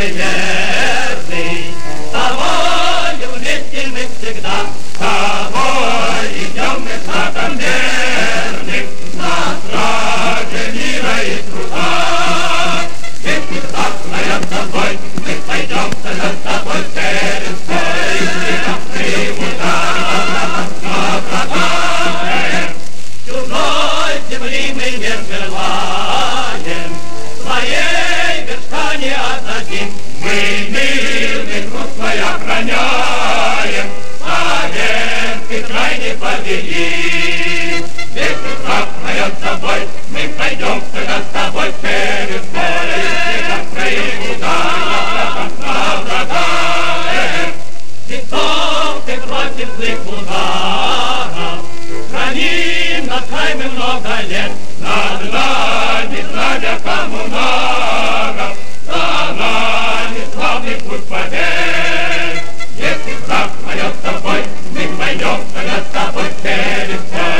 мой верный, с тобою вместе мы всегда, с тобой идем мы шагом верным, на страже мира и труда. Если завтра с тобой мы пойдем за тобой через бой, и удар на врага. Чужой земли мы не желаем, своей вершка не отдадим. Мы мирный труд свой охраняем, советский край не победим. Если завтра с тобой мы пойдем всегда с тобой через поле, и удар на врага. Лицом ты против злых ударов, храним над край мы много лет. Над нами знамя коммунаров, за нами славный путь побед. Если враг моет с тобой, мы пойдем тогда с тобой через поле.